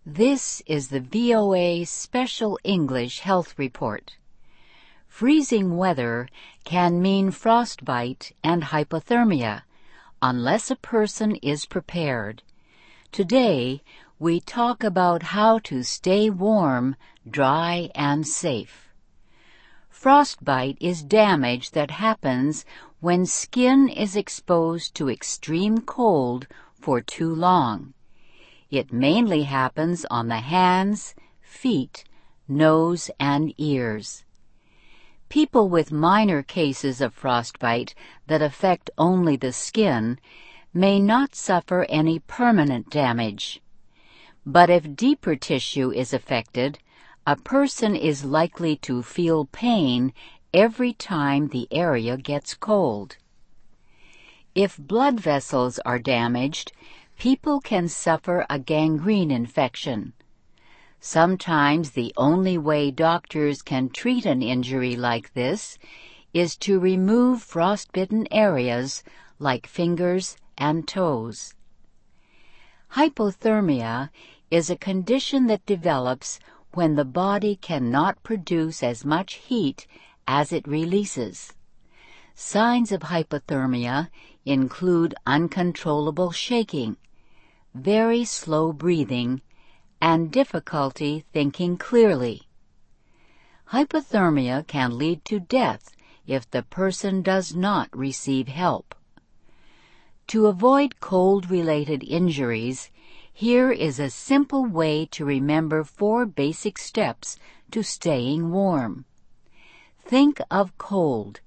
This is the VOA Special English Health Report. Freezing weather can mean frostbite and hypothermia, unless a person is prepared. Today, we talk about how to stay warm, dry, and safe. Frostbite is damage that happens when skin is exposed to extreme cold for too long. It mainly happens on the hands, feet, nose, and ears. People with minor cases of frostbite that affect only the skin may not suffer any permanent damage. But if deeper tissue is affected, a person is likely to feel pain every time the area gets cold. If blood vessels are damaged, people can suffer a gangrene infection. Sometimes the only way doctors can treat an injury like this is to remove frostbitten areas like fingers and toes. Hypothermia is a condition that develops when the body cannot produce as much heat as it releases. Signs of hypothermia include uncontrollable shaking, very slow breathing, and difficulty thinking clearly. Hypothermia can lead to death if the person does not receive help. To avoid cold-related injuries, here is a simple way to remember 4 basic steps to staying warm. Think of cold,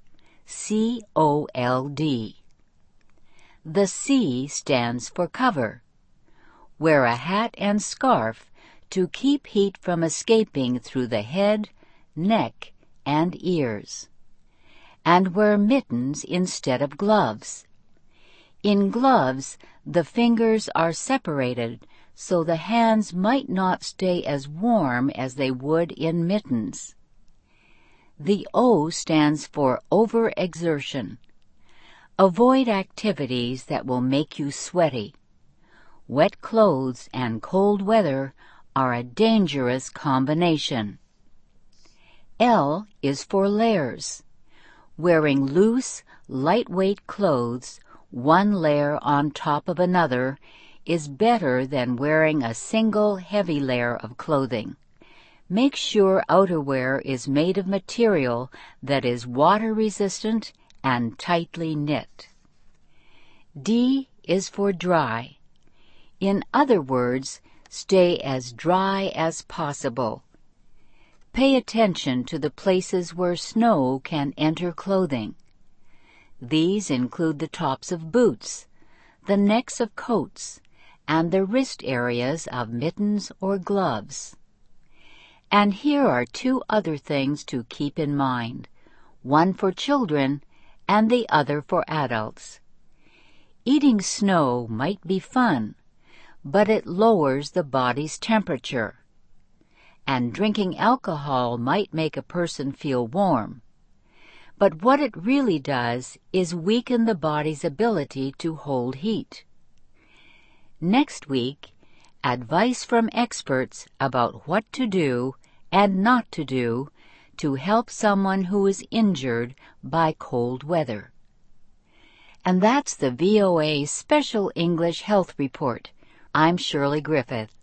C-O-L-D. The C stands for cover. Wear a hat and scarf to keep heat from escaping through the head, neck, and ears. And wear mittens instead of gloves. In gloves, the fingers are separated so the hands might not stay as warm as they would in mittens. The O stands for overexertion. Avoid activities that will make you sweaty. Wet clothes and cold weather are a dangerous combination. L is for layers. Wearing loose, lightweight clothes, one layer on top of another, is better than wearing a single heavy layer of clothing. Make sure outerwear is made of material that is water-resistant and tightly knit. D is for dry. In other words, stay as dry as possible. Pay attention to the places where snow can enter clothing. These include the tops of boots, the necks of coats, and the wrist areas of mittens or gloves. And here are 2 other things to keep in mind, one for children and the other for adults. Eating snow might be fun, but it lowers the body's temperature. And drinking alcohol might make a person feel warm. But what it really does is weaken the body's ability to hold heat. Next week, advice from experts about what to do and not to do to help someone who is injured by cold weather. And that's the VOA Special English Health Report. I'm Shirley Griffith.